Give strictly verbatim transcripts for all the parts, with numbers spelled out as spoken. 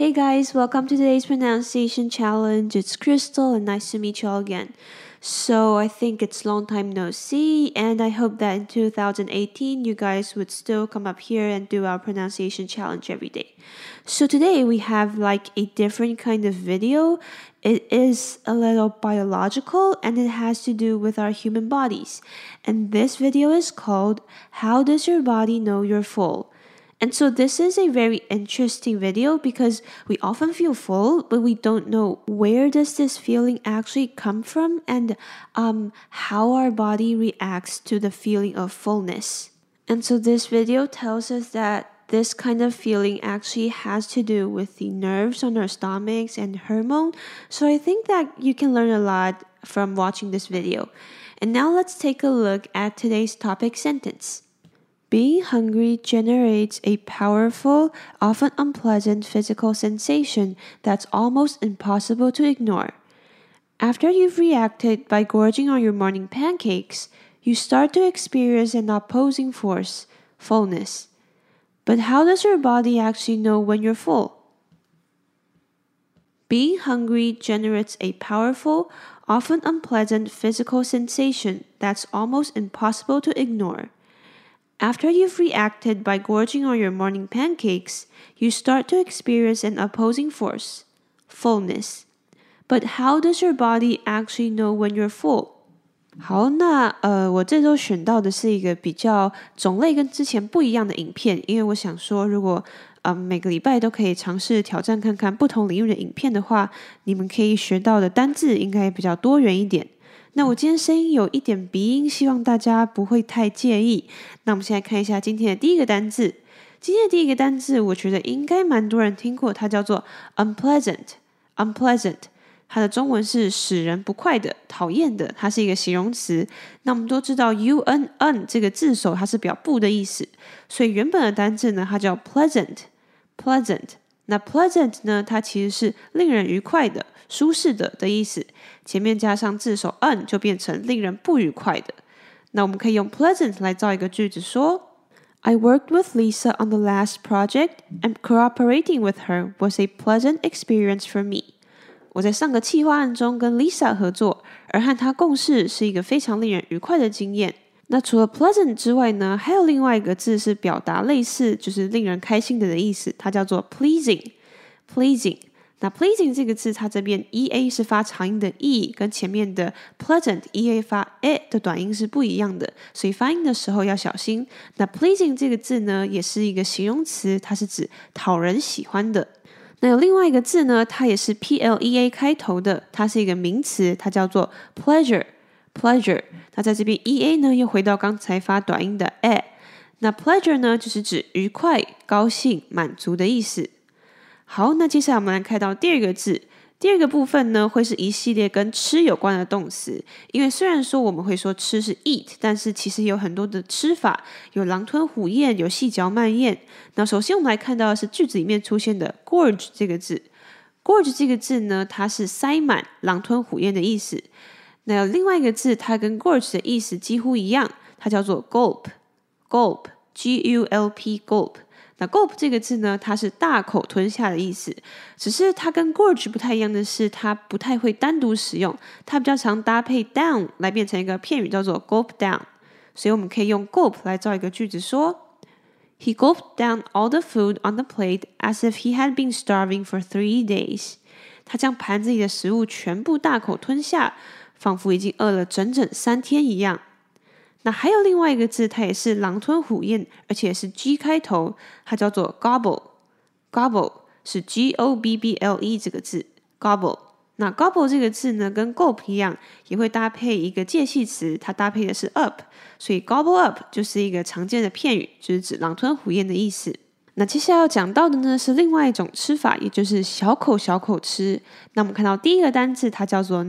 Hey guys, welcome to today's pronunciation challenge. It's Crystal and nice to meet you all again. So I think it's long time no see, and I hope that in two thousand eighteen you guys would still come up here and do our pronunciation challenge every day. So today we have like a different kind of video. It is a little biological and it has to do with our human bodies. And this video is called How Does Your Body Know You're Full? And so this is a very interesting video because we often feel full, but we don't know where does this feeling actually come from and um, how our body reacts to the feeling of fullness. And so this video tells us that this kind of feeling actually has to do with the nerves on our stomachs and hormone. So I think that you can learn a lot from watching this video. And now let's take a look at today's topic sentence. Being hungry generates a powerful, often unpleasant physical sensation that's almost impossible to ignore. After you've reacted by gorging on your morning pancakes, you start to experience an opposing force, fullness. But how does your body actually know when you're full? Being hungry generates a powerful, often unpleasant physical sensation that's almost impossible to ignore. After you've reacted by gorging on your morning pancakes, you start to experience an opposing force, fullness. But how does your body actually know when you're full? 好，那呃，我这周选到的是一个比较种类跟之前不一样的影片，因为我想说，如果呃每个礼拜都可以尝试挑战看看不同领域的影片的话，你们可以学到的单字应该比较多元一点。那我今天声音有一点鼻音，希望大家不会太介意。那我们现在看一下今天的第一个单字。今天的第一个单字，我觉得应该蛮多人听过，它叫做 unpleasant。unpleasant， 它的中文是使人不快的、讨厌的，它是一个形容词。那我们都知道 un un 这个字首它是表不的意思，所以原本的单字呢，它叫 pleasant。pleasant， 那 pleasant 呢，它其实是令人愉快的、舒适的的意思。前面加上字首 un 就变成令人不愉快的。那我们可以用 pleasant 来造一个句子说 I worked with Lisa on the last project and cooperating with her was a pleasant experience for me. 我在上个企划案中跟 Lisa 合作，而和她共事是一个非常令人愉快的经验。那除了 pleasant 之外呢，还有另外一个字是表达类似就是令人开心的的意思，它叫做 pleasing。 pleasing那 pleasing 这个字，它这边 e-a 是发长音的 e， 跟前面的 pleasant e-a 发 e 的短音是不一样的，所以发音的时候要小心。那 pleasing 这个字呢，也是一个形容词，它是指讨人喜欢的。那有另外一个字呢，它也是 p l e a 开头的，它是一个名词，它叫做 pleasure。pleasure， 那在这边 e-a 呢，又回到刚才发短音的 e。那 pleasure 呢，就是指愉快、高兴、满足的意思。好，那接下来我们来看到第二个字。第二个部分呢，会是一系列跟吃有关的动词。因为虽然说我们会说吃是 eat， 但是其实有很多的吃法，有狼吞虎咽，有细嚼慢咽。那首先我们来看到的是句子里面出现的 gorge 这个字。gorge 这个字呢，它是塞满、狼吞虎咽的意思。那有另外一个字，它跟 gorge 的意思几乎一样，它叫做 gulp。gulp G U L P gulp。那 gulp 这个字呢，它是大口吞下的意思，只是它跟 gorge 不太一样的是，它不太会单独使用，它比较常搭配 down 来变成一个片语，叫做 gulp down。所以我们可以用 gulp 来造一个句子说 He gulped down all the food on the plate as if he had been starving for three days。他将盘子里的食物全部大口吞下，仿佛已经饿了整整三天一样。那还有另外一个字，它也是狼吞虎咽，而且是 G 开头，它叫做 gobble。gobble 是 G O B B L E 这个字 gobble。那 gobble 这个字呢，跟 gulp 一样，也会搭配一个介系词，它搭配的是 up， 所以 gobble up 就是一个常见的片语，就是指狼吞虎咽的意思。那接下来要讲到的呢，是另外一种吃法，也就是小口小口吃。那我们看到第一个单字，它叫做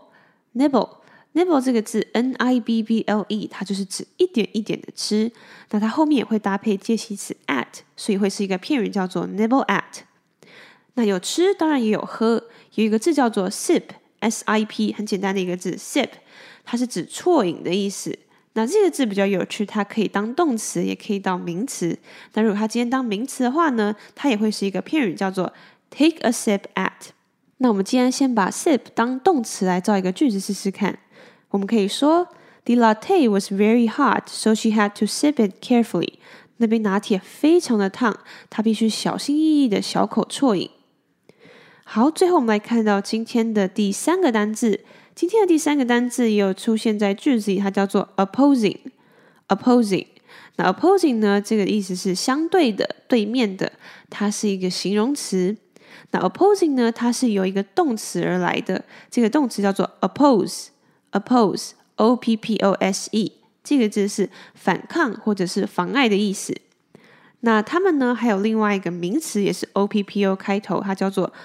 nibble。nibble nibble 这个字 N I B B L E 它就是指一点一点的吃，那它后面也会搭配介系词 at， 所以会是一个片语叫做 nibble at。 那有吃当然也有喝，有一个字叫做 sip S I P 很简单的一个字 sip， 它是指啜饮的意思。那这个字比较有趣，它可以当动词也可以当名词。那如果它今天当名词的话呢，它也会是一个片语叫做 take a sip at。那我们今天先把 sip 当动词来造一个句子试试看。我们可以说 The latte was very hot, so she had to sip it carefully。那杯拿铁非常的烫，她必须小心翼翼的小口啜饮。好，最后我们来看到今天的第三个单字。今天的第三个单字也有出现在句子里，它叫做 opposing。opposing， 那 opposing 呢，这个意思是相对的、对面的，它是一个形容词。那 opposing 呢，它是由一个动词而来的，这个动词叫做 oppose。oppose，o p p o s e。这个字是反抗或者是妨碍的意思。那他们呢还有另外一个名词也是 O P P O 开头，它叫做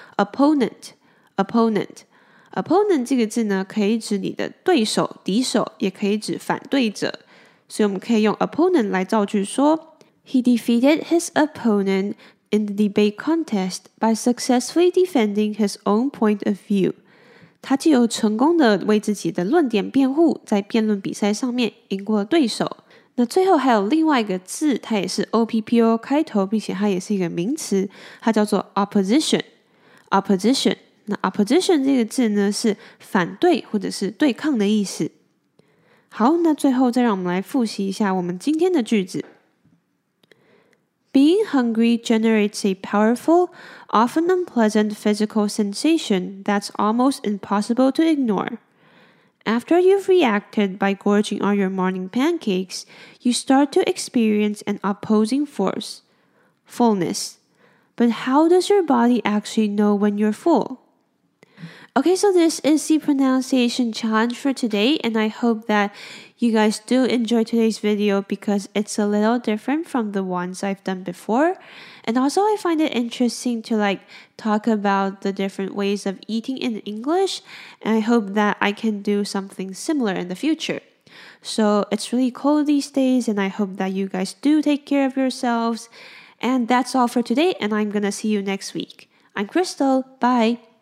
opponent。opponent。opponent 这个字呢可以指你的对手、敌手，也可以指反对者。所以我们可以用 opponent 来造句说 He defeated his opponent in the debate contest by successfully defending his own point of view。他既有成功的为自己的论点辩护，在辩论比赛上面赢过了对手。那最后还有另外一个字，它也是 O P P O 开头，并且它也是一个名词，它叫做 opposition。opposition， 那 opposition 这个字呢是反对或者是对抗的意思。好，那最后再让我们来复习一下我们今天的句子。Being hungry generates a powerful, often unpleasant physical sensation that's almost impossible to ignore. After you've reacted by gorging on your morning pancakes, you start to experience an opposing force, fullness. But how does your body actually know when you're full? Okay, so this is the pronunciation challenge for today, and I hope that you guys do enjoy today's video because it's a little different from the ones I've done before. And also I find it interesting to like talk about the different ways of eating in English, and I hope that I can do something similar in the future. So it's really cold these days, and I hope that you guys do take care of yourselves. And that's all for today, and I'm gonna see you next week. I'm Crystal. Bye.